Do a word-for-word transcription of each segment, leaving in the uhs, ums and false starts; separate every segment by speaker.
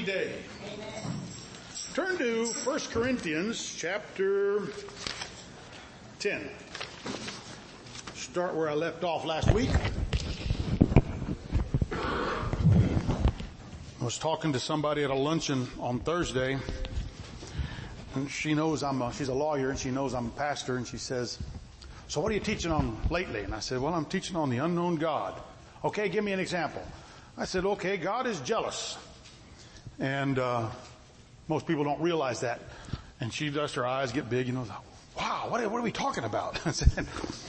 Speaker 1: day. Turn to First Corinthians chapter ten. Start where I left off last week. I was talking to somebody at a luncheon on Thursday, and she knows I'm a, she's a lawyer, and she knows I'm a pastor, and she says, "So what are you teaching on lately?" And I said, "Well, I'm teaching on the unknown God." "Okay, give me an example." I said, "Okay, God is jealous." And uh most people don't realize that. And she does, her eyes get big, you know, "Wow, what are, what are we talking about?" I said,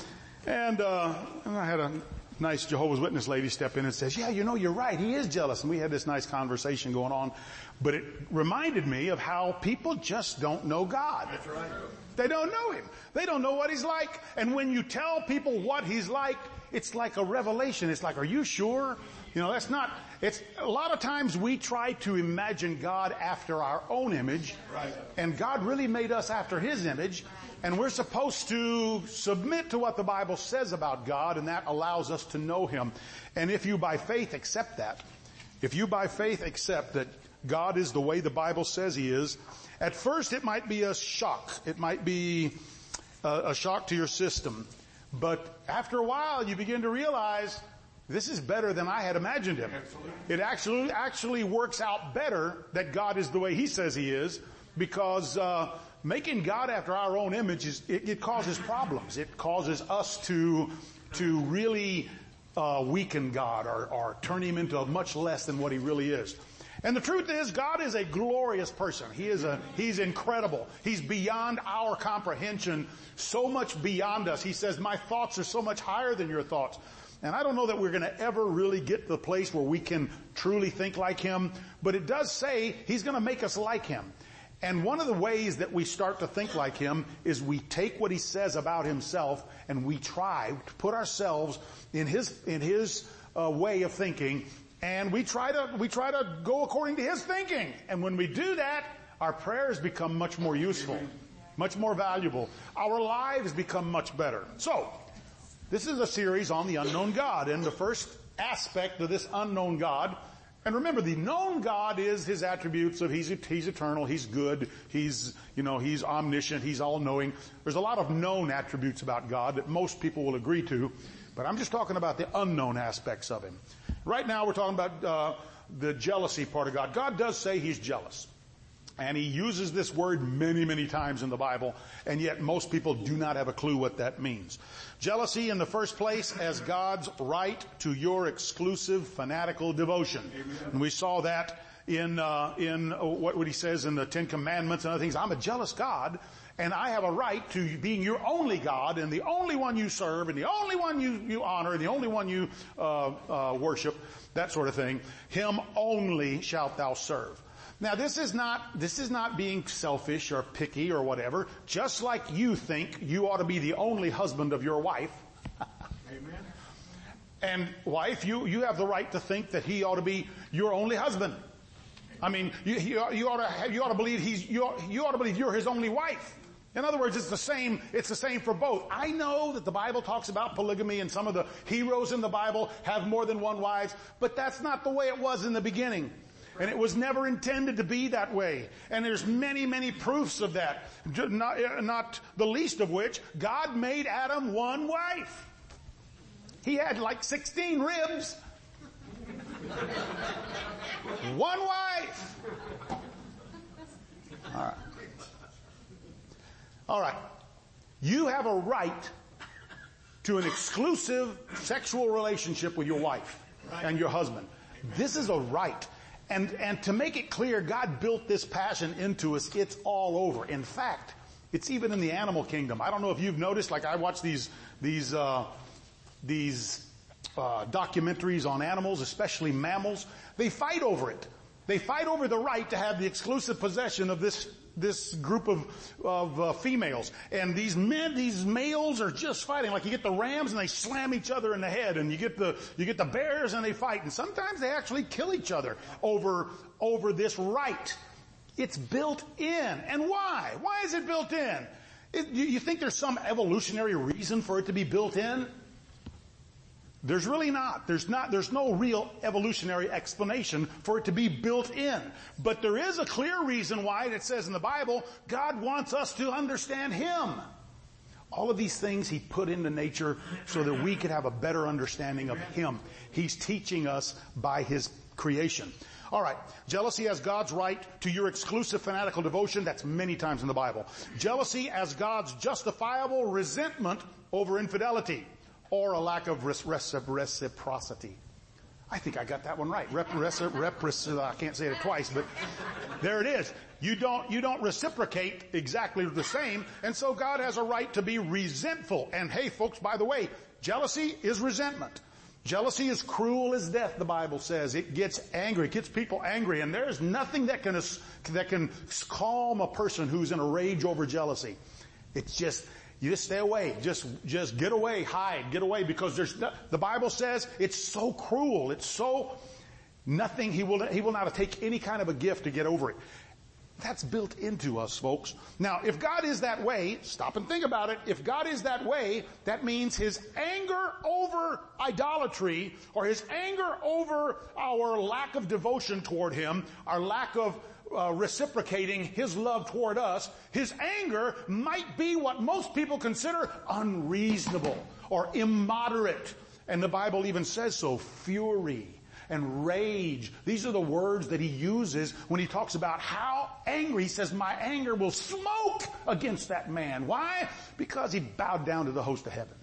Speaker 1: and, uh, and I had a nice Jehovah's Witness lady step in and says, "Yeah, you know, you're right. He is jealous." And we had this nice conversation going on. But it reminded me of how people just don't know God.
Speaker 2: That's right.
Speaker 1: They don't know Him. They don't know what He's like. And when you tell people what He's like, it's like a revelation. It's like, "Are you sure?" You know, that's not, it's, a lot of times we try to imagine God after our own image.
Speaker 2: Right.
Speaker 1: And God really made us after His image. And we're supposed to submit to what the Bible says about God, and that allows us to know Him. And if you by faith accept that, if you by faith accept that God is the way the Bible says He is, at first it might be a shock. It might be a, a shock to your system. But after a while you begin to realize, this is better than I had imagined Him.
Speaker 2: Absolutely.
Speaker 1: It actually actually works out better that God is the way He says He is, because uh making God after our own image is, it, it causes problems. It causes us to to really uh weaken God or, or turn Him into much less than what He really is. And the truth is, God is a glorious person. He is a, He's incredible. He's beyond our comprehension, so much beyond us. He says, "My thoughts are so much higher than your thoughts." And I don't know that we're going to ever really get to the place where we can truly think like Him, but it does say He's going to make us like Him. And one of the ways that we start to think like Him is we take what He says about Himself and we try to put ourselves in His, in His uh, way of thinking, and we try to, we try to go according to His thinking. And when we do that, our prayers become much more useful, much more valuable. Our lives become much better. So, this is a series on the unknown God, and the first aspect of this unknown God, and remember, the known God is His attributes of He's, He's eternal, He's good, He's, you know, He's omniscient, He's all-knowing. There's a lot of known attributes about God that most people will agree to, but I'm just talking about the unknown aspects of Him. Right now we're talking about uh the jealousy part of God. God does say He's jealous. And He uses this word many, many times in the Bible, and yet most people do not have a clue what that means. Jealousy, in the first place, as God's right to your exclusive fanatical devotion. Amen. And we saw that in uh in uh, what, what He says in the Ten Commandments and other things. I'm a jealous God, and I have a right to being your only God, and the only one you serve, and the only one you, you honor, and the only one you uh uh worship, that sort of thing. Him only shalt thou serve. Now this is not, this is not being selfish or picky or whatever. Just like you think you ought to be the only husband of your wife.
Speaker 2: Amen.
Speaker 1: And wife, you, you have the right to think that he ought to be your only husband. I mean, you, you, you ought to, you ought to believe he's, you ought, you ought to believe you're his only wife. In other words, it's the same, it's the same for both. I know that the Bible talks about polygamy, and some of the heroes in the Bible have more than one wife, but that's not the way it was in the beginning. And it was never intended to be that way. And there's many, many proofs of that. Not, not the least of which, God made Adam one wife. He had like sixteen ribs. One wife. All right. All right. You have a right to an exclusive sexual relationship with your wife and your husband. This is a right. And, and to make it clear, God built this passion into us. It's all over. In fact, it's even in the animal kingdom. I don't know if you've noticed, like I watch these, these, uh, these, uh, documentaries on animals, especially mammals. They fight over it. They fight over the right to have the exclusive possession of this, this group of, of, uh, females. And these men, these males are just fighting. Like you get the rams and they slam each other in the head, and you get the, you get the bears and they fight. And sometimes they actually kill each other over, over this right. It's built in. And why? Why is it built in? It, you, you think there's some evolutionary reason for it to be built in? There's really not. There's not, there's no real evolutionary explanation for it to be built in. But there is a clear reason why it says in the Bible, God wants us to understand Him. All of these things He put into nature so that we could have a better understanding of Him. He's teaching us by His creation. All right. Jealousy as God's right to your exclusive fanatical devotion. That's many times in the Bible. Jealousy as God's justifiable resentment over infidelity or a lack of reciprocity. I think I got that one right. Rep, reci, repres, I can't say it twice, but there it is. You don't, you don't reciprocate exactly the same, and so God has a right to be resentful. And hey folks, by the way, jealousy is resentment. Jealousy is cruel as death, the Bible says. It gets angry. It gets people angry. And there's nothing that can, that can calm a person who's in a rage over jealousy. It's just, you just stay away. Just, just get away, hide, get away, because there's, the Bible says it's so cruel. It's so, nothing, he will, he will not take any kind of a gift to get over it. That's built into us, folks. Now, if God is that way, stop and think about it. If God is that way, that means His anger over idolatry, or His anger over our lack of devotion toward Him, our lack of uh, reciprocating His love toward us, His anger might be what most people consider unreasonable or immoderate. And the Bible even says so, fury and rage. These are the words that He uses when He talks about how angry. He says, my anger will smoke against that man. Why? Because he bowed down to the host of heaven.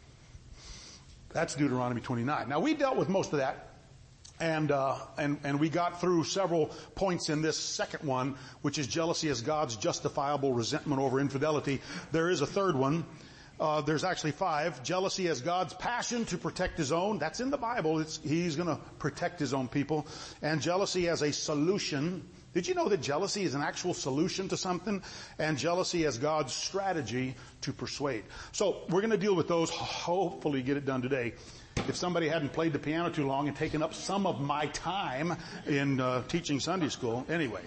Speaker 1: That's Deuteronomy twenty-nine. Now we dealt with most of that. And, uh, and, and we got through several points in this second one, which is jealousy as God's justifiable resentment over infidelity. There is a third one. Uh, there's actually five. Jealousy as God's passion to protect His own. That's in the Bible. It's, He's gonna protect His own people. And jealousy as a solution. Did you know that jealousy is an actual solution to something? And jealousy as God's strategy to persuade. So we're gonna deal with those. Hopefully get it done today. If somebody hadn't played the piano too long and taken up some of my time in uh, teaching Sunday school. Anyway.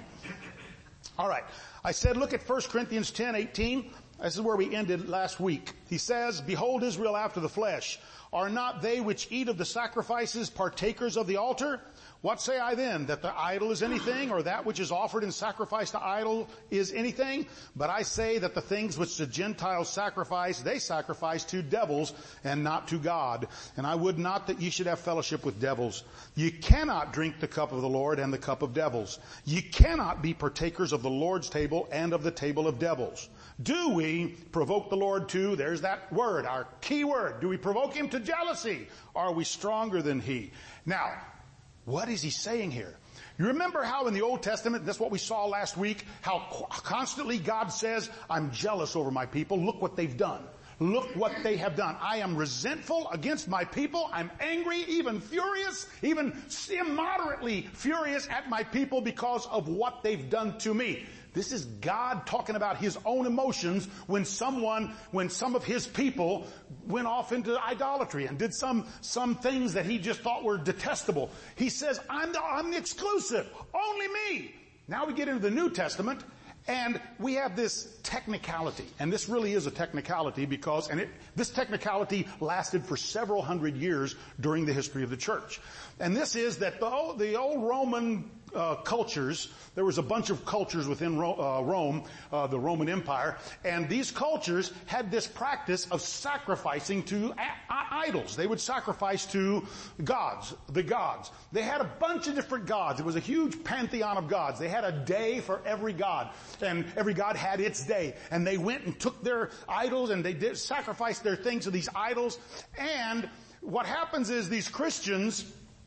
Speaker 1: All right. I said look at First Corinthians ten eighteen. This is where we ended last week. He says, behold Israel after the flesh. Are not they which eat of the sacrifices partakers of the altar? What say I then? That the idol is anything, or that which is offered in sacrifice to idol is anything? But I say that the things which the Gentiles sacrifice, they sacrifice to devils and not to God. And I would not that ye should have fellowship with devils. You cannot drink the cup of the Lord and the cup of devils. You cannot be partakers of the Lord's table and of the table of devils. Do we provoke the Lord to, there's that word, our key word, do we provoke Him to jealousy? Are we stronger than He? Now, what is He saying here? You remember how in the Old Testament, that's what we saw last week, how constantly God says, I'm jealous over my people. Look what they've done. Look what they have done. I am resentful against my people. I'm angry, even furious, even immoderately furious at my people because of what they've done to me. This is God talking about His own emotions when someone, when some of His people went off into idolatry and did some, some things that He just thought were detestable. He says, I'm the, I'm the exclusive. Only me. Now we get into the New Testament and we have this technicality. And this really is a technicality because, and it, this technicality lasted for several hundred years during the history of the church. And this is that the, the old Roman Uh, cultures, there was a bunch of cultures within Ro- uh, Rome, uh, the Roman Empire, and these cultures had this practice of sacrificing to a- idols. They would sacrifice to gods, the gods. They had a bunch of different gods. It was a huge pantheon of gods. They had a day for every god, and every god had its day. And they went and took their idols and they did sacrifice their things to these idols. And what happens is these Christians,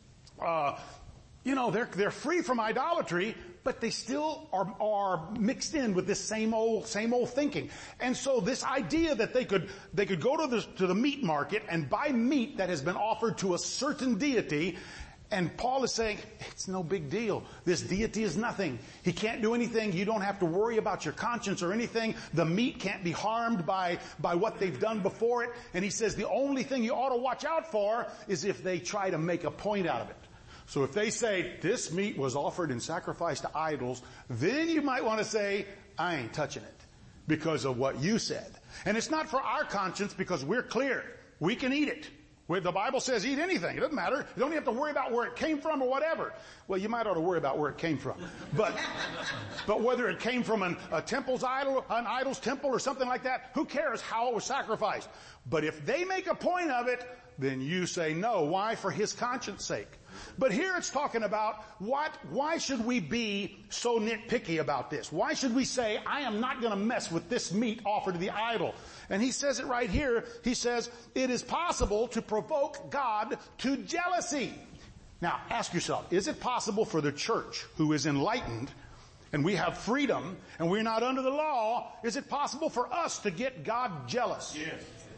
Speaker 1: uh, You know, they're, they're free from idolatry, but they still are, are mixed in with this same old, same old thinking. And so this idea that they could, they could go to the, to the meat market and buy meat that has been offered to a certain deity, and Paul is saying, it's no big deal. This deity is nothing. He can't do anything. You don't have to worry about your conscience or anything. The meat can't be harmed by, by what they've done before it. And he says the only thing you ought to watch out for is if they try to make a point out of it. So if they say, this meat was offered in sacrifice to idols, then you might want to say, I ain't touching it because of what you said. And it's not for our conscience because we're clear. We can eat it. Where the Bible says eat anything. It doesn't matter. You don't have to worry about where it came from or whatever. Well, you might ought to worry about where it came from. But, but whether it came from an, a temple's idol, an idol's temple or something like that, who cares how it was sacrificed? But if they make a point of it, then you say no. Why? For his conscience sake. But here it's talking about what, why should we be so nitpicky about this? Why should we say, I am not going to mess with this meat offered to the idol? And he says it right here. He says, it is possible to provoke God to jealousy. Now, ask yourself, is it possible for the church who is enlightened and we have freedom and we're not under the law, is it possible for us to get God jealous? Yes.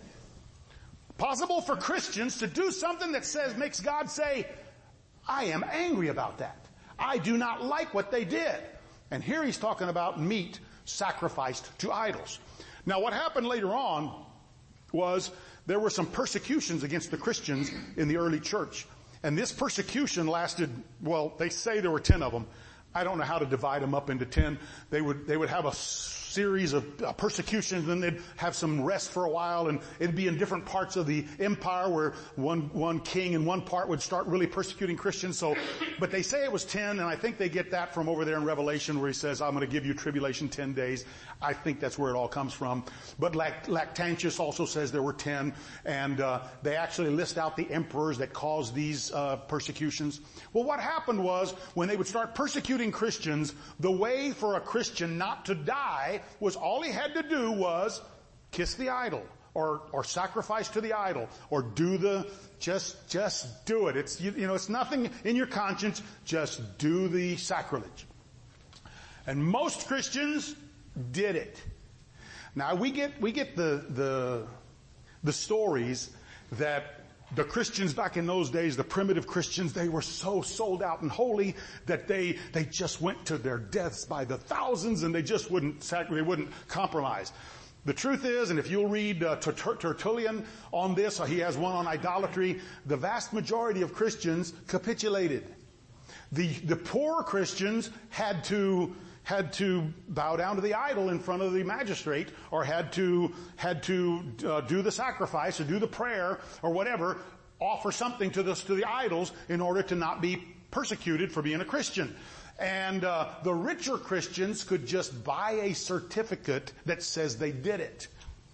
Speaker 1: Possible for Christians to do something that says, makes God say, I am angry about that. I do not like what they did. And here he's talking about meat sacrificed to idols. Now what happened later on was there were some persecutions against the Christians in the early church. And this persecution lasted, well, they say there were ten of them. I don't know how to divide them up into ten. They would, they would have a series of persecutions, and then they'd have some rest for a while, and it'd be in different parts of the empire where one, one king in one part would start really persecuting Christians. So, but they say it was ten, and I think they get that from over there in Revelation where he says, I'm going to give you tribulation ten days. I think that's where it all comes from. But Lactantius also says there were ten, and uh, they actually list out the emperors that caused these uh, persecutions. Well, what happened was when they would start persecuting Christians, the way for a Christian not to die was all he had to do was kiss the idol or, or sacrifice to the idol or do the, just, just do it. It's, you, you know, it's nothing in your conscience. Just do the sacrilege. And most Christians did it. Now we get, we get the, the, the stories that the Christians back in those days, the primitive Christians, they were so sold out and holy that they, they just went to their deaths by the thousands and they just wouldn't, they wouldn't compromise. The truth is, and if you'll read uh, Tertullian on this, or he has one on idolatry, the vast majority of Christians capitulated. The, the poor Christians had to, had to bow down to the idol in front of the magistrate, or had to, had to uh, do the sacrifice, or do the prayer, or whatever, offer something to, this, to the idols in order to not be persecuted for being a Christian. And uh, the richer Christians could just buy a certificate that says they did it.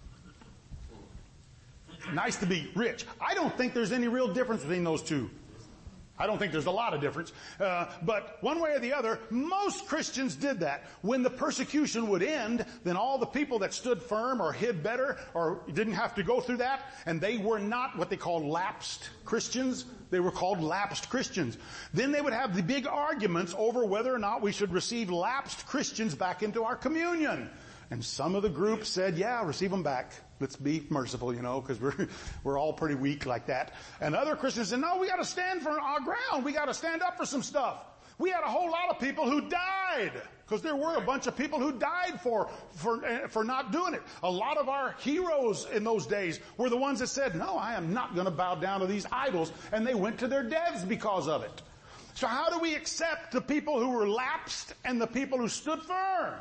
Speaker 1: Nice to be rich. I don't think there's any real difference between those two. I don't think there's a lot of difference. Uh, but one way or the other, most Christians did that. When the persecution would end, then all the people that stood firm or hid better or didn't have to go through that, and they were not what they called lapsed Christians. They were called lapsed Christians. Then they would have the big arguments over whether or not we should receive lapsed Christians back into our communion. And some of the group said, yeah, receive them back. Let's be merciful, you know, because we're, we're all pretty weak like that. And other Christians said, no, we got to stand for our ground. We got to stand up for some stuff. We had a whole lot of people who died, because there were a bunch of people who died for, for, for not doing it. A lot of our heroes in those days were the ones that said, no, I am not going to bow down to these idols. And they went to their deaths because of it. So how do we accept the people who were lapsed and the people who stood firm?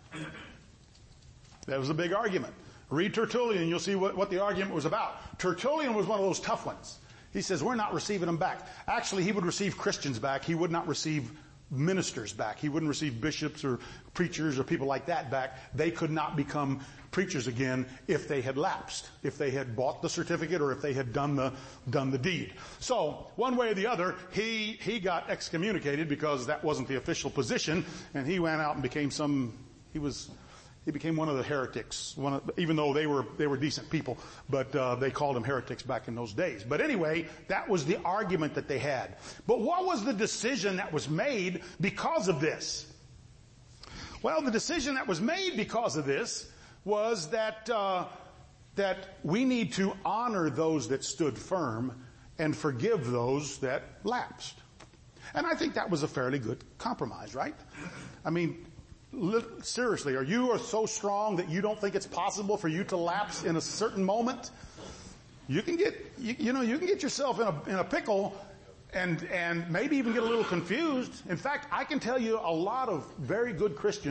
Speaker 1: That was a big argument. Read Tertullian, you'll see what, what the argument was about. Tertullian was one of those tough ones. He says, we're not receiving them back. Actually, he would receive Christians back. He would not receive ministers back. He wouldn't receive bishops or preachers or people like that back. They could not become preachers again if they had lapsed, if they had bought the certificate or if they had done the, done the deed. So, one way or the other, he, he got excommunicated because that wasn't the official position, and he went out and became some, he was, He became one of the heretics, one of, even though they were, they were decent people, but, uh, they called them heretics back in those days. But anyway, that was the argument that they had. But what was the decision that was made because of this? Well, the decision that was made because of this was that, uh, that we need to honor those that stood firm and forgive those that lapsed. And I think that was a fairly good compromise, right? I mean, seriously, are you so strong that you don't think it's possible for you to lapse in a certain moment? You can get, you, you know, you can get yourself in a, in a pickle and, and maybe even get a little confused. In fact, I can tell you a lot of very good Christians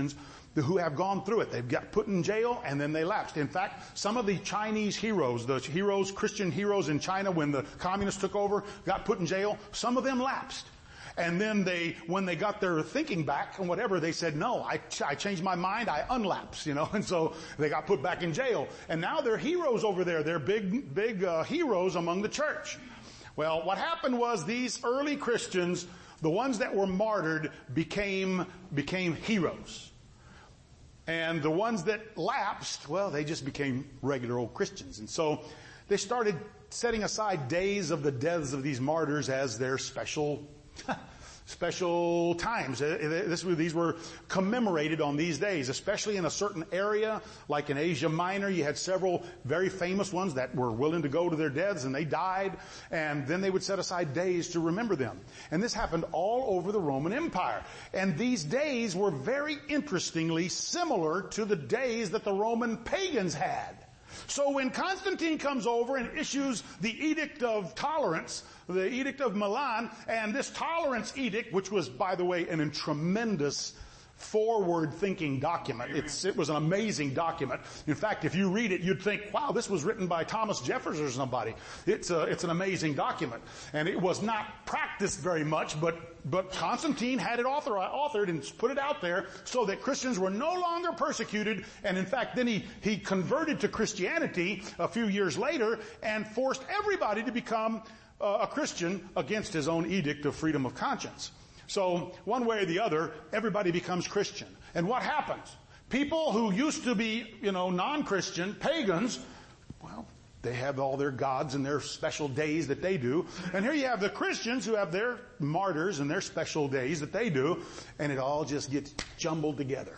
Speaker 1: who have gone through it. They've got put in jail and then they lapsed. In fact, some of the Chinese heroes, the heroes, Christian heroes in China when the communists took over, got put in jail. Some of them lapsed. And then they, when they got their thinking back and whatever, they said, no, I, I changed my mind, I unlapsed, you know, and so they got put back in jail. And now they're heroes over there. They're big, big uh, heroes among the church. Well, what happened was these early Christians, the ones that were martyred, became, became heroes. And the ones that lapsed, well, they just became regular old Christians. And so they started setting aside days of the deaths of these martyrs as their special, special times. This, these were commemorated on these days, especially in a certain area, like in Asia Minor. You had several very famous ones that were willing to go to their deaths and they died. And then they would set aside days to remember them. And this happened all over the Roman Empire. And these days were very interestingly similar to the days that the Roman pagans had. So when Constantine comes over and issues the Edict of Tolerance, the Edict of Milan, and this tolerance edict, which was, by the way, an, a tremendous forward-thinking document. It's, it was an amazing document. In fact, if you read it, you'd think, wow, this was written by Thomas Jefferson or somebody. It's a, it's an amazing document. And it was not practiced very much, but, but Constantine had it author, authored and put it out there so that Christians were no longer persecuted. And in fact, then he, he converted to Christianity a few years later and forced everybody to become uh, a Christian against his own edict of freedom of conscience. So one way or the other, everybody becomes Christian. And what happens? People who used to be, you know, non-Christian, pagans, well, they have all their gods and their special days that they do. And here you have the Christians who have their martyrs and their special days that they do. And it all just gets jumbled together.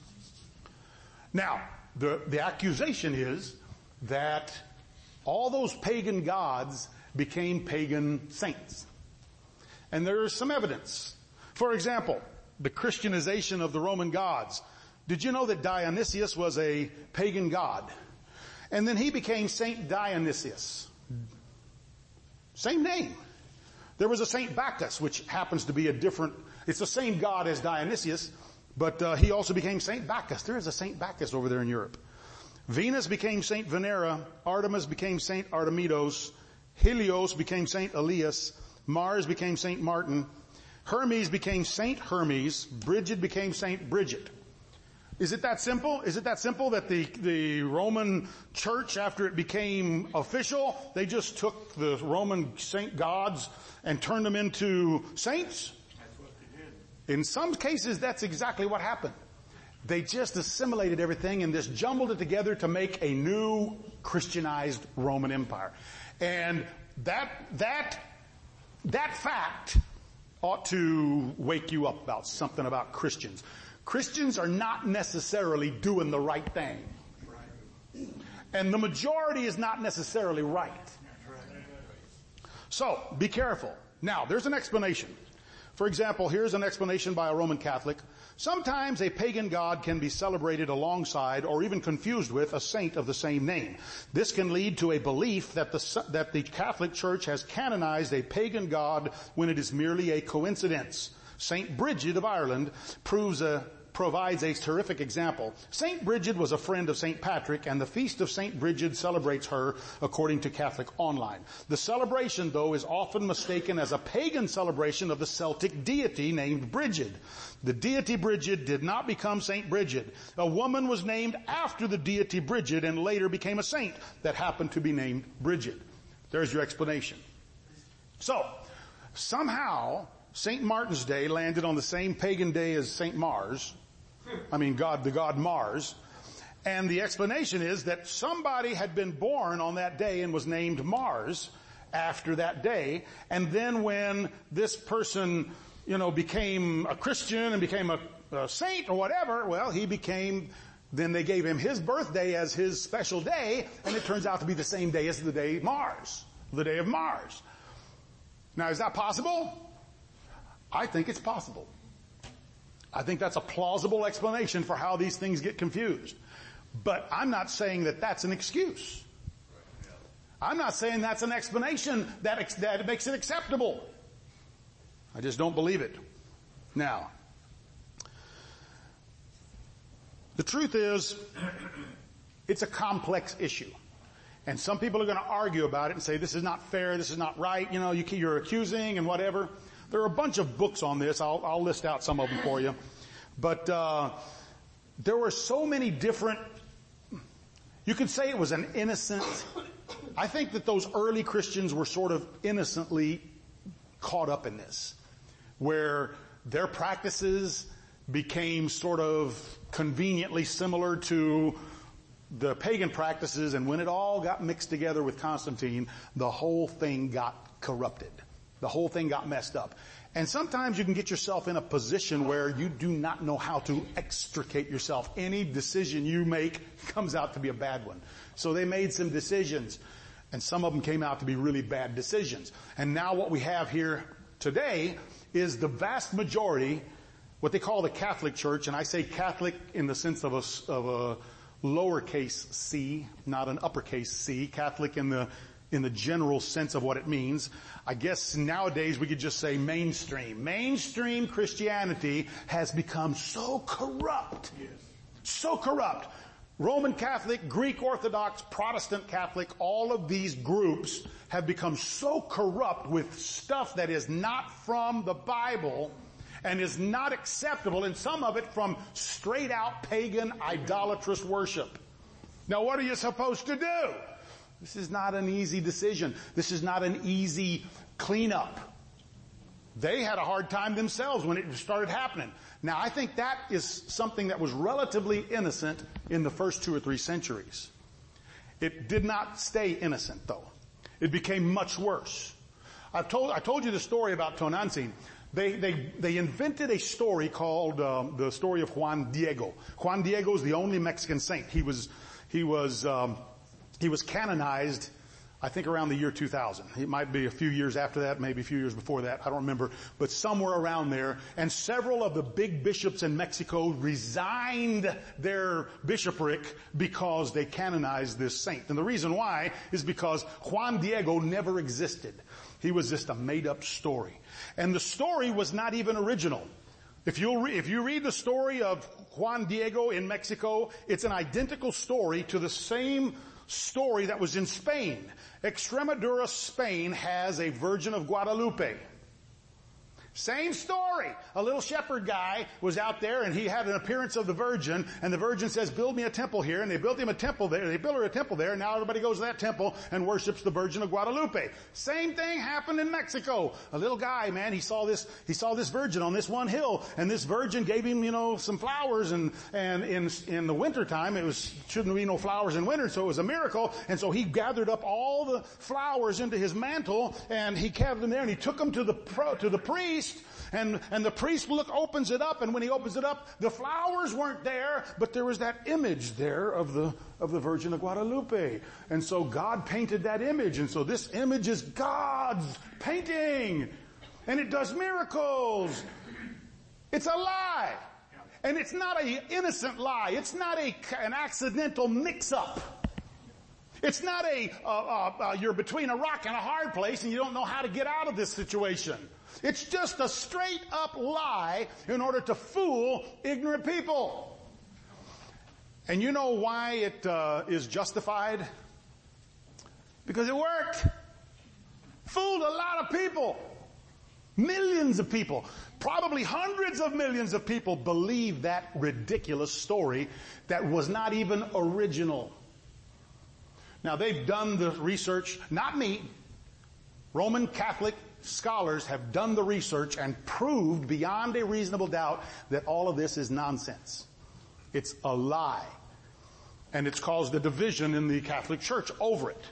Speaker 1: Now, the, the accusation is that all those pagan gods became pagan saints. And there is some evidence. For example, the Christianization of the Roman gods. Did you know that Dionysius was a pagan god? And then he became Saint Dionysius. Same name. There was a Saint Bacchus, which happens to be a different, it's the same god as Dionysius, but uh, he also became Saint Bacchus. There is a Saint Bacchus over there in Europe. Venus became Saint Venera. Artemis became Saint Artemidos. Helios became Saint Elias. Mars became Saint Martin. Hermes became Saint Hermes. Bridget became Saint Bridget. Is it that simple? Is it that simple that the, the Roman church, after it became official, they just took the Roman saint gods and turned them into saints?
Speaker 2: That's what they did.
Speaker 1: In some cases, that's exactly what happened. They just assimilated everything and just jumbled it together to make a new Christianized Roman Empire. And that, that, that fact ought to wake you up about something about Christians. Christians are not necessarily doing the right thing. And the majority is not necessarily right. So, be careful. Now, there's an explanation. For example, here's an explanation by a Roman Catholic. Sometimes a pagan god can be celebrated alongside or even confused with a saint of the same name. This can lead to a belief that the, that the Catholic Church has canonized a pagan god when it is merely a coincidence. Saint Bridget of Ireland proves a provides a terrific example. Saint Bridget was a friend of Saint Patrick, and the feast of Saint Bridget celebrates her according to Catholic Online. The celebration, though, is often mistaken as a pagan celebration of the Celtic deity named Bridget. The deity Bridget did not become Saint Bridget. A woman was named after the deity Bridget and later became a saint that happened to be named Bridget. There's your explanation. So, somehow, Saint Martin's Day landed on the same pagan day as Saint Mars. I mean, God, the god Mars. And the explanation is that somebody had been born on that day and was named Mars after that day. And then when this person, you know, became a Christian and became a, a saint or whatever, well, he became, then they gave him his birthday as his special day, and it turns out to be the same day as the day Mars, the day of Mars. Now, is that possible? I think it's possible. I think that's a plausible explanation for how these things get confused. But I'm not saying that that's an excuse. I'm not saying that's an explanation that, that makes it acceptable. I just don't believe it. Now, The truth is, it's a complex issue. And some people are going to argue about it and say, this is not fair, this is not right, you know, you, you're accusing and whatever. There are a bunch of books on this. I'll, I'll list out some of them for you. But uh there were so many different, you could say it was an innocent, I think that those early Christians were sort of innocently caught up in this, where their practices became sort of conveniently similar to the pagan practices, and when it all got mixed together with Constantine, the whole thing got corrupted. The whole thing got messed up. And sometimes you can get yourself in a position where you do not know how to extricate yourself. Any decision you make comes out to be a bad one. So they made some decisions, and some of them came out to be really bad decisions. And now what we have here today is the vast majority, what they call the Catholic Church, and I say Catholic in the sense of a, of a lowercase c, not an uppercase C, Catholic in the in the general sense of what it means. I guess nowadays we could just say mainstream. Mainstream Christianity has become so corrupt. Yes. So corrupt. Roman Catholic, Greek Orthodox, Protestant Catholic, all of these groups have become so corrupt with stuff that is not from the Bible and is not acceptable, and some of it from straight out pagan idolatrous worship. Now what are you supposed to do? This is not an easy decision. This is not an easy cleanup. They had a hard time themselves when it started happening. Now, I think that is something that was relatively innocent in the first two or three centuries. It did not stay innocent, though. It became much worse. I've told, I told you the story about Tonantzin. They, they, they invented a story called um, the story of Juan Diego. Juan Diego is the only Mexican saint. He was, he was, um, He was canonized, I think, around the year two thousand. It might be a few years after that, maybe a few years before that. I don't remember. But somewhere around there. And several of the big bishops in Mexico resigned their bishopric because they canonized this saint. And the reason why is because Juan Diego never existed. He was just a made-up story. And the story was not even original. If you re- if you read the story of Juan Diego in Mexico, it's an identical story to the same story that was in Spain. Extremadura, Spain has a Virgin of Guadalupe. Same story. A little shepherd guy was out there and he had an appearance of the Virgin, and the Virgin says, build me a temple here, and they built him a temple there. They built her a temple there, and now everybody goes to that temple and worships the Virgin of Guadalupe. Same thing happened in Mexico. A little guy, man, he saw this, he saw this Virgin on this one hill, and this Virgin gave him, you know, some flowers, and, and in, in the wintertime, it was, shouldn't be no flowers in winter, so it was a miracle, and so he gathered up all the flowers into his mantle, and he gathered them there, and he took them to the pro, to the priest, And, and the priest look, opens it up, and when he opens it up, the flowers weren't there, but there was that image there of the, of the Virgin of Guadalupe. And so God painted that image, and so this image is God's painting. And it does miracles. It's a lie. And it's not an innocent lie. It's not a, an accidental mix-up. It's not a, uh, uh, uh, you're between a rock and a hard place and you don't know how to get out of this situation. It's just a straight up lie in order to fool ignorant people. And you know why it uh, is justified? Because it worked. Fooled a lot of people. Millions of people. Probably hundreds of millions of people believe that ridiculous story that was not even original. Now, they've done the research, not me. Roman Catholic scholars have done the research and proved beyond a reasonable doubt that all of this is nonsense. It's a lie. And it's caused a division in the Catholic Church over it.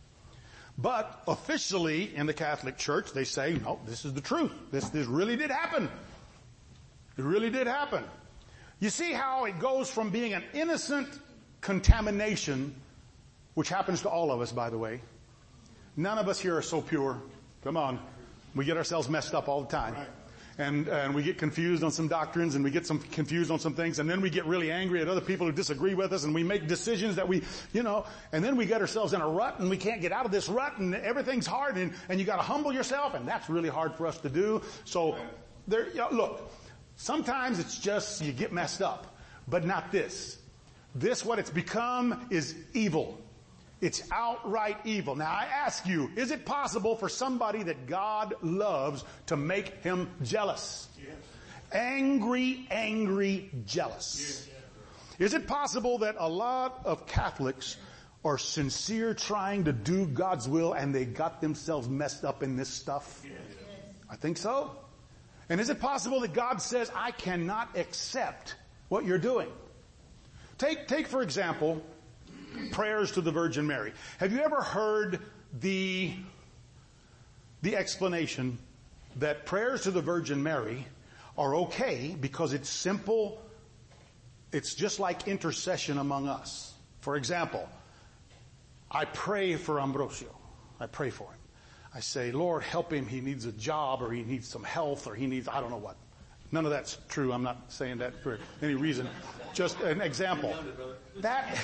Speaker 1: But officially in the Catholic Church, they say, no, this is the truth. This, this really did happen. It really did happen. You see how it goes from being an innocent contamination, which happens to all of us, by the way. None of us here are so pure. Come on. We get ourselves messed up all the time. Right. And, and we get confused on some doctrines, and we get some confused on some things, and then we get really angry at other people who disagree with us, and we make decisions that we, you know, and then we get ourselves in a rut, and we can't get out of this rut, and everything's hard, and, and you gotta humble yourself, and that's really hard for us to do. So, there, you know, look, sometimes it's just you get messed up. but not this. This, what it's become, is evil. It's outright evil. Now I ask you, is it possible for somebody that God loves to make him jealous? Yes. Angry, angry, jealous. Yes. Is it possible that a lot of Catholics are sincere trying to do God's will and they got themselves messed up in this stuff? Yes. I think so. And is it possible that God says, I cannot accept what you're doing? Take, take for example, prayers to the Virgin Mary. Have you ever heard the, the explanation that prayers to the Virgin Mary are okay because it's simple, it's just like intercession among us? For example, I pray for Ambrosio. I pray for him. I say, Lord, help him. He needs a job, or he needs some health, or he needs, I don't know what. None of that's true. I'm not saying that for any reason. Just an example. That,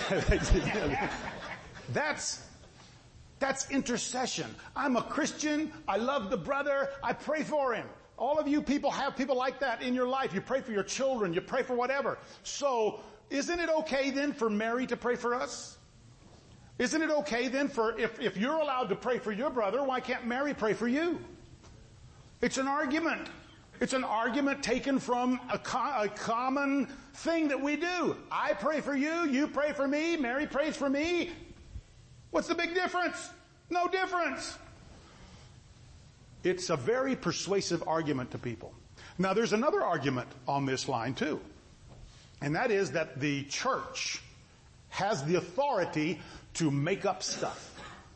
Speaker 1: that's, that's intercession. I'm a Christian. I love the brother. I pray for him. All of you people have people like that in your life. You pray for your children. You pray for whatever. So, isn't it okay then for Mary to pray for us? Isn't it okay then for, if, if you're allowed to pray for your brother, why can't Mary pray for you? It's an argument. It's an argument taken from a, co- a common thing that we do. I pray for you, you pray for me, Mary prays for me. What's the big difference? No difference. It's a very persuasive argument to people. Now there's another argument on this line too. And that is that the church has the authority to make up stuff.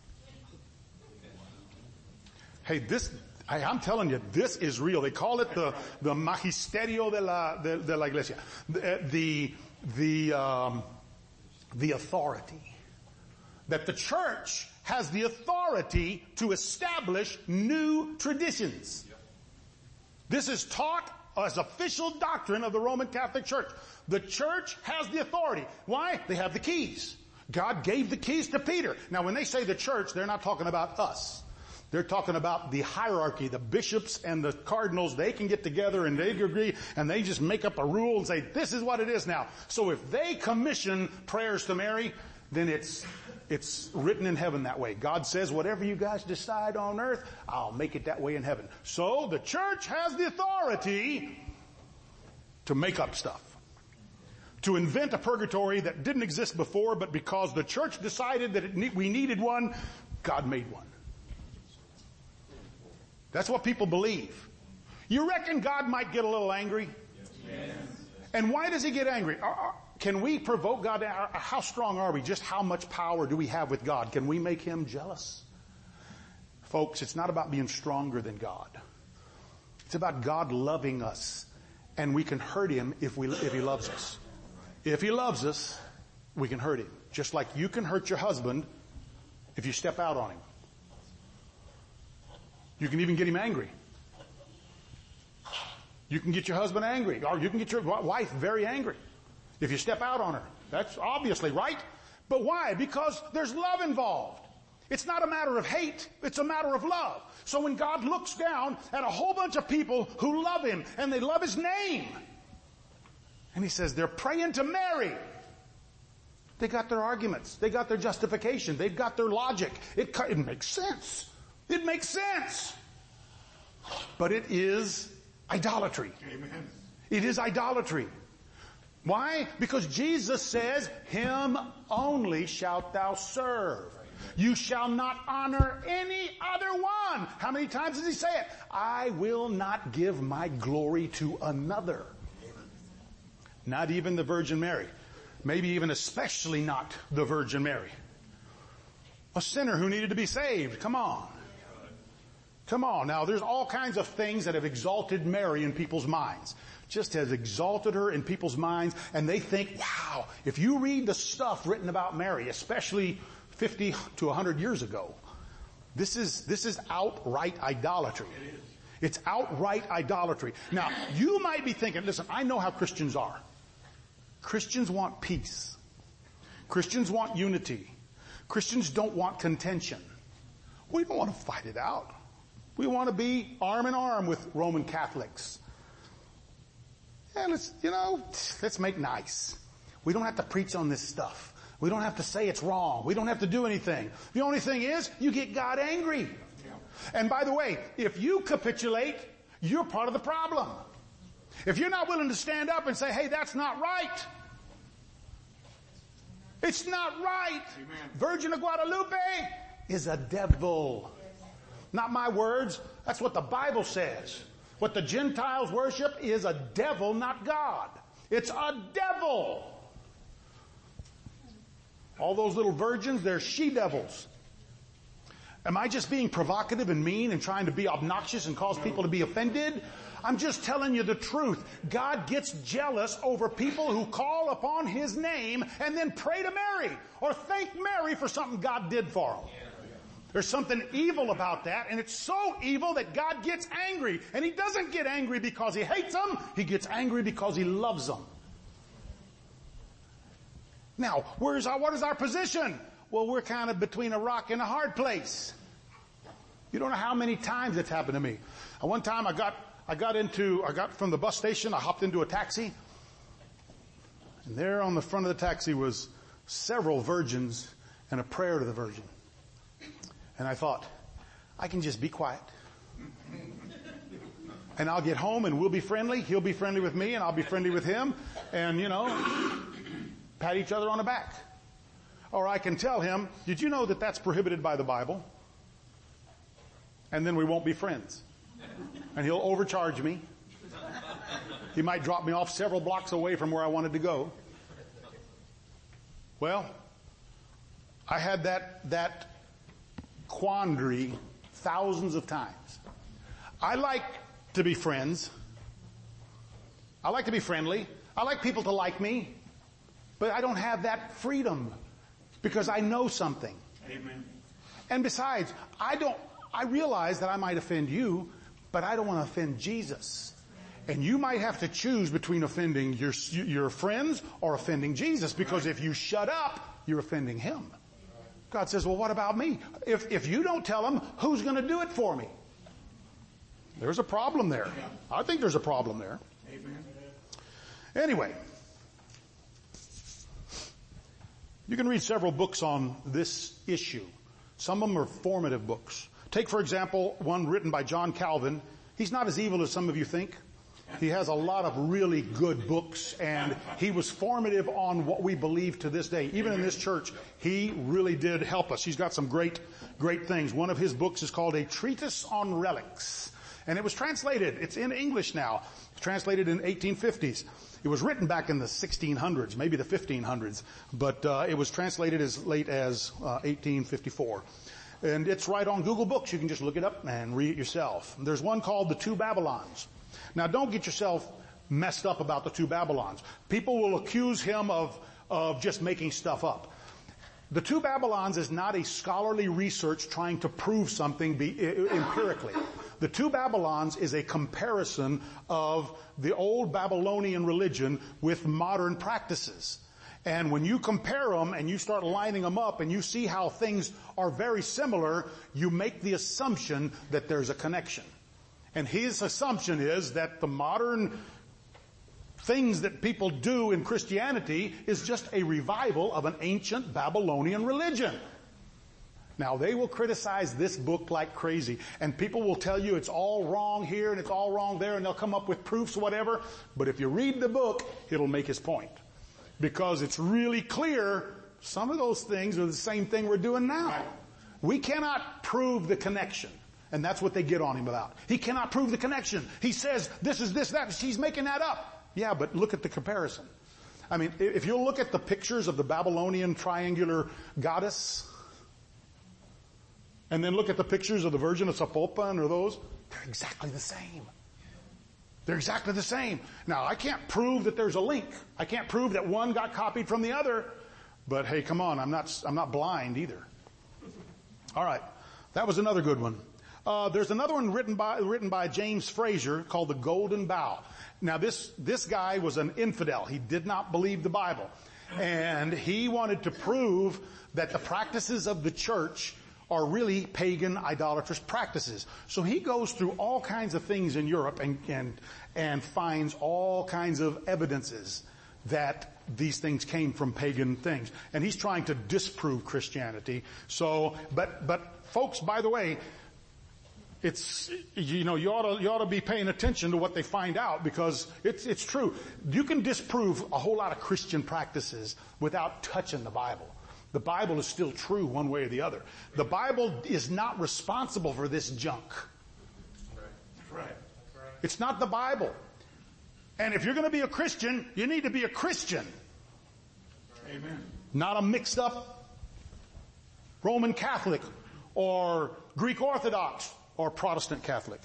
Speaker 1: Hey, this, I, I'm telling you, this is real. They call it the, the magisterio de la, de, de la iglesia. The, the, the, um, the authority. That the church has the authority to establish new traditions. This is taught as official doctrine of the Roman Catholic Church. The church has the authority. Why? They have the keys. God gave the keys to Peter. Now when they say the church, they're not talking about us. They're talking about the hierarchy, the bishops and the cardinals. They can get together and they agree and they just make up a rule and say, this is what it is now. So if they commission prayers to Mary, then it's, it's written in heaven that way. God says, whatever you guys decide on earth, I'll make it that way in heaven. So the church has the authority to make up stuff. To invent a purgatory that didn't exist before, but because the church decided that it ne- we needed one, God made one. That's what people believe. You reckon God might get a little angry? Yes. And why does he get angry? Are, are, can we provoke God? Are, how strong are we? Just how much power do we have with God? Can we make him jealous? Folks, it's not about being stronger than God. It's about God loving us, and we can hurt him if we if he loves us. If he loves us, we can hurt him. Just like you can hurt your husband if you step out on him. You can even get him angry. You can get your husband angry, or you can get your wife very angry if you step out on her. That's obviously right. But why? Because there's love involved. It's not a matter of hate. It's a matter of love. So when God looks down at a whole bunch of people who love him and they love his name, and he says they're praying to Mary, they got their arguments. They got their justification. They've got their logic. It, it makes sense. It makes sense. But it is idolatry. Amen. It is idolatry. Why? Because Jesus says, him only shalt thou serve. You shall not honor any other one. How many times does he say it? I will not give my glory to another. Not even the Virgin Mary. Maybe even especially not the Virgin Mary. A sinner who needed to be saved. Come on. Come on. Now, there's all kinds of things that have exalted Mary in people's minds. Just has exalted her in people's minds. And they think, wow, if you read the stuff written about Mary, especially fifty to one hundred years ago, this is, this is outright idolatry. It's outright idolatry. Now, you might be thinking, listen, I know how Christians are. Christians want peace. Christians want unity. Christians don't want contention. We don't want to fight it out. We want to be arm in arm with Roman Catholics. And let's, you know, let's make nice. We don't have to preach on this stuff. We don't have to say it's wrong. We don't have to do anything. The only thing is, you get God angry. And by the way, if you capitulate, you're part of the problem. If you're not willing to stand up and say, hey, that's not right. It's not right. Amen. Virgin of Guadalupe is a devil. Not my words. That's what the Bible says. What the Gentiles worship is a devil, not God. It's a devil. All those little virgins, they're she-devils. Am I just being provocative and mean and trying to be obnoxious and cause people to be offended? I'm just telling you the truth. God gets jealous over people who call upon His name and then pray to Mary or thank Mary for something God did for them. There's something evil about that, and it's so evil that God gets angry. And He doesn't get angry because He hates them. He gets angry because He loves them. Now, where's our, what is our position? Well, we're kind of between a rock and a hard place. You don't know how many times it's happened to me. One time I got, I got into, I got from the bus station, I hopped into a taxi. And there on the front of the taxi was several virgins and a prayer to the Virgin. And I thought, I can just be quiet. And I'll get home and we'll be friendly. He'll be friendly with me and I'll be friendly with him. And, you know, pat each other on the back. Or I can tell him, did you know that that's prohibited by the Bible? And then we won't be friends. And he'll overcharge me. He might drop me off several blocks away from where I wanted to go. Well, I had that, that quandary thousands of times. I like to be friends. I like to be friendly. I like people to like me. But I don't have that freedom because I know something.
Speaker 2: Amen.
Speaker 1: And besides, I don't, I realize that I might offend you, but I don't want to offend Jesus. And you might have to choose between offending your, your friends or offending Jesus, because if you shut up, you're offending Him. God says, well, what about me? If, if you don't tell Him, who's going to do it for me? There's a problem there. I think there's a problem there.
Speaker 2: Amen.
Speaker 1: Anyway, you can read several books on this issue. Some of them are formative books. Take, for example, one written by John Calvin. He's not as evil as some of you think. He has a lot of really good books, and he was formative on what we believe to this day. Even in this church, he really did help us. He's got some great, great things. One of his books is called A Treatise on Relics, and it was translated. It's in English now. It's translated in eighteen fifties. It was written back in the sixteen hundreds, maybe the fifteen hundreds, but uh, it was translated as late as uh, eighteen fifty-four. And it's right on Google Books. You can just look it up and read it yourself. There's one called The Two Babylons. Now, don't get yourself messed up about the two Babylons. People will accuse him of, of just making stuff up. The two Babylons is not a scholarly research trying to prove something be, empirically. The two Babylons is a comparison of the old Babylonian religion with modern practices. And when you compare them and you start lining them up and you see how things are very similar, you make the assumption that there's a connection. And his assumption is that the modern things that people do in Christianity is just a revival of an ancient Babylonian religion. Now, they will criticize this book like crazy, and people will tell you it's all wrong here and it's all wrong there, and they'll come up with proofs, whatever. But if you read the book, it'll make his point. Because it's really clear some of those things are the same thing we're doing now. We cannot prove the connection. And that's what they get on him about. He cannot prove the connection. He says, this is this, that. He's making that up. Yeah, but look at the comparison. I mean, if you look at the pictures of the Babylonian triangular goddess, and then look at the pictures of the Virgin of Zapopan or those, they're exactly the same. They're exactly the same. Now, I can't prove that there's a link. I can't prove that one got copied from the other. But hey, come on, I'm not, I'm not blind either. All right. That was another good one. Uh, there's another one written by, written by James Fraser called The Golden Bough. Now this, this guy was an infidel. He did not believe the Bible. And he wanted to prove that the practices of the church are really pagan idolatrous practices. So he goes through all kinds of things in Europe and, and, and finds all kinds of evidences that these things came from pagan things. And he's trying to disprove Christianity. So, but, but folks, by the way, it's, you know, you ought to, you ought to be paying attention to what they find out, because it's, it's true. You can disprove a whole lot of Christian practices without touching the Bible. The Bible is still true one way or the other. The Bible is not responsible for this junk.
Speaker 2: Right.
Speaker 1: It's not the Bible. And if you're going to be a Christian, you need to be a Christian.
Speaker 2: Amen.
Speaker 1: Not a mixed up Roman Catholic or Greek Orthodox or Protestant Catholic.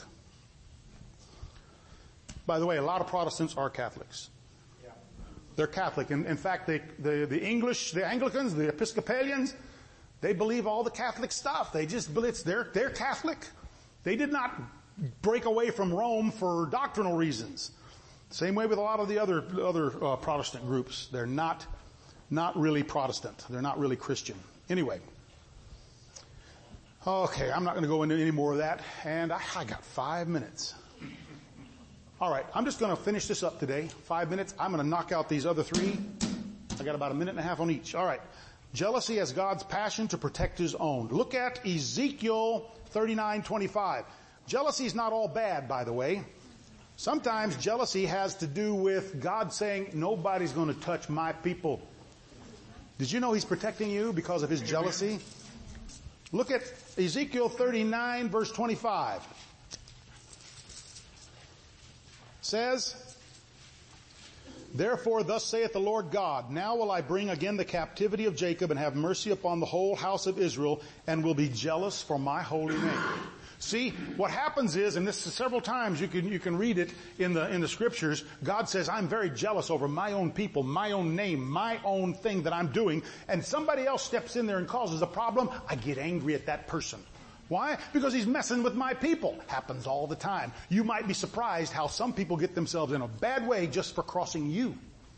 Speaker 1: By the way, a lot of Protestants are Catholics.
Speaker 2: Yeah.
Speaker 1: They're Catholic. In, in fact, they, the, the English, the Anglicans, the Episcopalians, they believe all the Catholic stuff. They just, it's, they're, they're Catholic. They did not break away from Rome for doctrinal reasons. Same way with a lot of the other, other uh, Protestant groups. They're not, not really Protestant. They're not really Christian. Anyway. Okay, I'm not going to go into any more of that. And I, I got five minutes. All right, I'm just going to finish this up today. Five minutes. I'm going to knock out these other three. I got about a minute and a half on each. All right. Jealousy as God's passion to protect his own. Look at Ezekiel thirty-nine twenty-five. Jealousy is not all bad, by the way. Sometimes jealousy has to do with God saying, nobody's going to touch my people. Did you know he's protecting you because of his jealousy? Look at Ezekiel thirty-nine verse twenty-five. It says, therefore thus saith the Lord God, now will I bring again the captivity of Jacob and have mercy upon the whole house of Israel, and will be jealous for my holy name. See, what happens is, and this is several times you can, you can read it in the, in the scriptures, God says, I'm very jealous over my own people, my own name, my own thing that I'm doing, and somebody else steps in there and causes a problem, I get angry at that person. Why? Because he's messing with my people. Happens all the time. You might be surprised how some people get themselves in a bad way just for crossing you.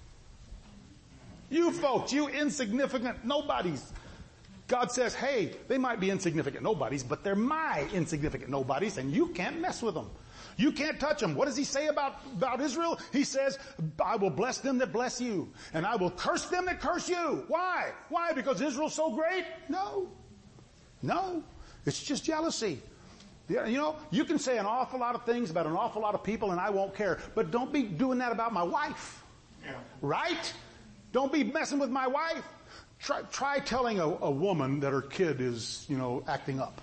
Speaker 1: You folks, you insignificant nobodies. God says, hey, they might be insignificant nobodies, but they're my insignificant nobodies, and you can't mess with them. You can't touch them. What does he say about, about Israel? He says, I will bless them that bless you, and I will curse them that curse you. Why? Why? Because Israel's so great? No. No. It's just jealousy. You know, you can say an awful lot of things about an awful lot of people, and I won't care, but don't be doing that about my wife.
Speaker 2: Yeah.
Speaker 1: Right? Don't be messing with my wife. Try, try telling a, a woman that her kid is, you know, acting up.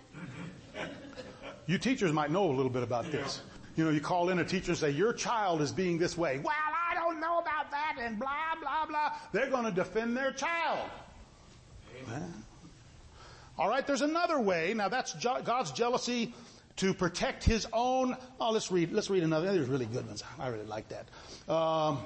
Speaker 1: You teachers might know a little bit about this. You know, you call in a teacher and say, your child is being this way. Well, I don't know about that, and blah, blah, blah. They're going to defend their child. Amen. All right, there's another way. Now, that's God's jealousy to protect his own. Oh, let's read, let's read another. There's really good ones. I really like that. Um,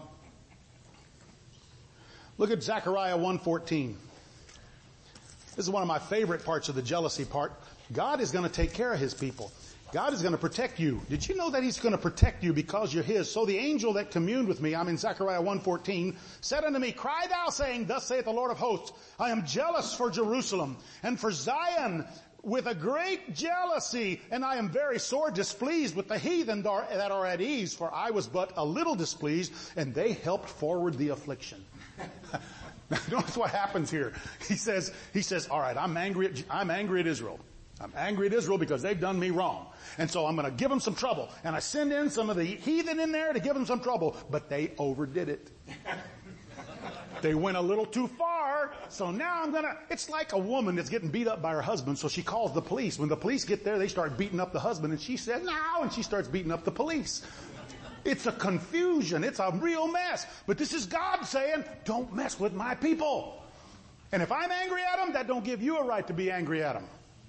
Speaker 1: Look at Zechariah one fourteen. This is one of my favorite parts of the jealousy part. God is going to take care of his people. God is going to protect you. Did you know that he's going to protect you because you're his? So the angel that communed with me, I'm in Zechariah one fourteen, said unto me, cry thou, saying, thus saith the Lord of hosts, I am jealous for Jerusalem and for Zion with a great jealousy, and I am very sore displeased with the heathen that are at ease, for I was but a little displeased, and they helped forward the affliction. Now, notice what happens here. He says, he says, all right, I'm angry at, I'm angry at Israel. I'm angry at Israel because they've done me wrong. And so I'm going to give them some trouble. And I send in some of the heathen in there to give them some trouble, but they overdid it. They went a little too far, so now I'm gonna, it's like a woman that's getting beat up by her husband, so she calls the police. When the police get there, they start beating up the husband, and she says, no, and she starts beating up the police. It's a confusion. It's a real mess. But this is God saying, don't mess with my people. And if I'm angry at them, that don't give you a right to be angry at them.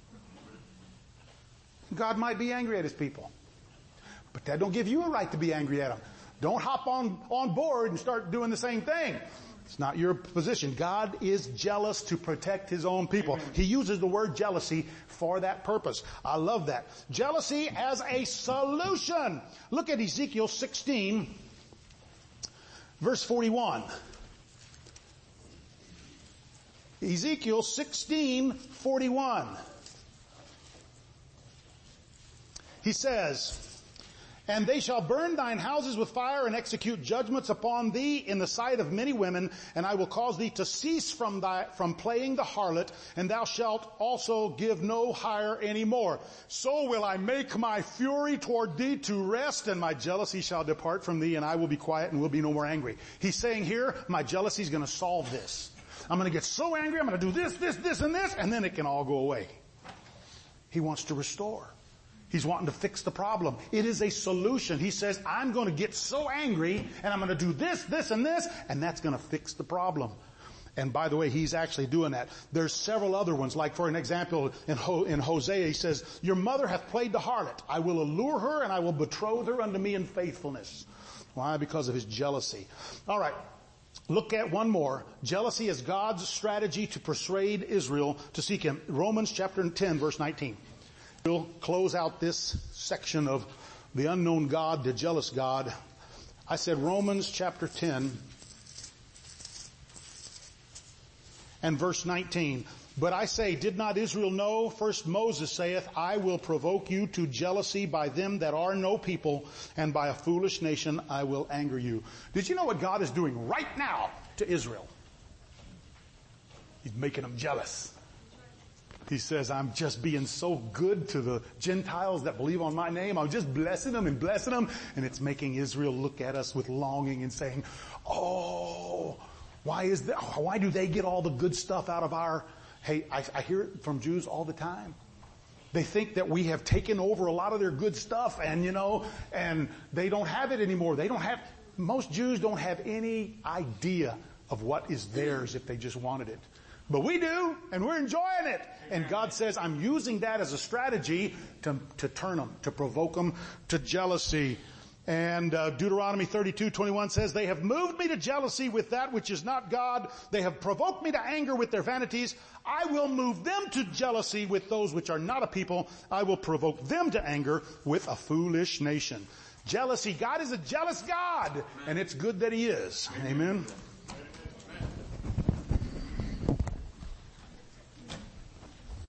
Speaker 1: God might be angry at his people, but that don't give you a right to be angry at them. Don't hop on, on board and start doing the same thing. It's not your position. God is jealous to protect his own people. He uses the word jealousy for that purpose. I love that. Jealousy as a solution. Look at Ezekiel sixteen, verse forty-one. Ezekiel sixteen, forty-one. He says, and they shall burn thine houses with fire and execute judgments upon thee in the sight of many women, and I will cause thee to cease from thy, from playing the harlot, and thou shalt also give no hire any more. So will I make my fury toward thee to rest, and my jealousy shall depart from thee, and I will be quiet and will be no more angry. He's saying here, my jealousy is going to solve this. I'm going to get so angry, I'm going to do this, this, this, and this, and then it can all go away. He wants to restore. He's wanting to fix the problem. It is a solution. He says, I'm going to get so angry and I'm going to do this, this, and this, and that's going to fix the problem. And by the way, he's actually doing that. There's several other ones. Like for an example, in, Ho- in Hosea, he says, your mother hath played the harlot. I will allure her and I will betroth her unto me in faithfulness. Why? Because of his jealousy. All right. Look at one more. Jealousy is God's strategy to persuade Israel to seek him. Romans chapter ten, verse nineteen. We'll close out this section of the unknown God, the jealous God. I said Romans chapter ten and verse nineteen. But I say, did not Israel know? First Moses saith, I will provoke you to jealousy by them that are no people, and by a foolish nation I will anger you. Did you know what God is doing right now to Israel? He's making them jealous. He says, I'm just being so good to the Gentiles that believe on my name. I'm just blessing them and blessing them. And it's making Israel look at us with longing and saying, oh, why is that? Why do they get all the good stuff out of our... Hey, I, I hear it from Jews all the time. They think that we have taken over a lot of their good stuff and, you know, and they don't have it anymore. They don't have... Most Jews don't have any idea of what is theirs if they just wanted it. But we do, and we're enjoying it. And God says, I'm using that as a strategy to, to turn them, to provoke them to jealousy. And uh, Deuteronomy thirty-two twenty-one says, they have moved me to jealousy with that which is not God. They have provoked me to anger with their vanities. I will move them to jealousy with those which are not a people. I will provoke them to anger with a foolish nation. Jealousy. God is a jealous God. And it's good that he is. Amen.